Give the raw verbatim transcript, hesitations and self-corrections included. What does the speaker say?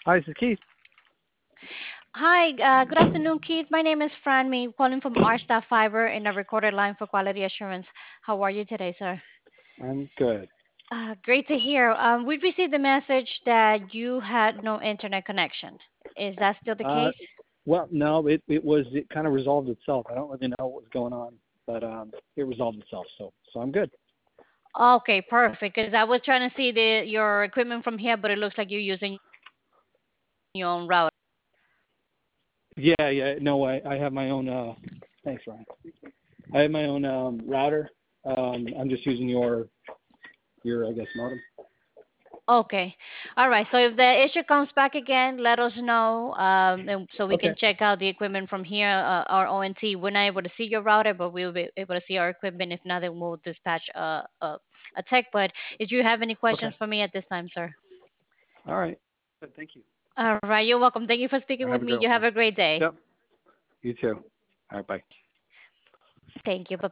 Hi, this is Keith. Hi, uh, good afternoon, Keith. My name is Fran Me, calling from R Staff Fiber in a recorded line for quality assurance. How are you today, sir? I'm good. Uh, great to hear. Um, we received the message that you had no internet connection. Is that still the Uh, case? well, no, it, it was it kind of resolved itself. I don't really know what was going on, but um, it resolved itself. So so I'm good. Okay, perfect. Because I was trying to see the your equipment from here, but it looks like you're using your own router. Yeah, yeah. No, I, I have my own. Uh, thanks, Ryan. I have my own um, router. Um, I'm just using your your I guess modem. Okay. All right. So if the issue comes back again, let us know, um, and so we can Okay. check out the equipment from here. Uh, our O N T, we're not able to see your router, but we'll be able to see our equipment. If not, then we'll dispatch a, a, a tech. But if you have any Okay. questions for me at this time, sir? All right. Good. Thank you. All right. You're welcome. Thank you for speaking with Have a me. good You have one. a great day. Yep. You too. All right. Bye. Thank you. Bye.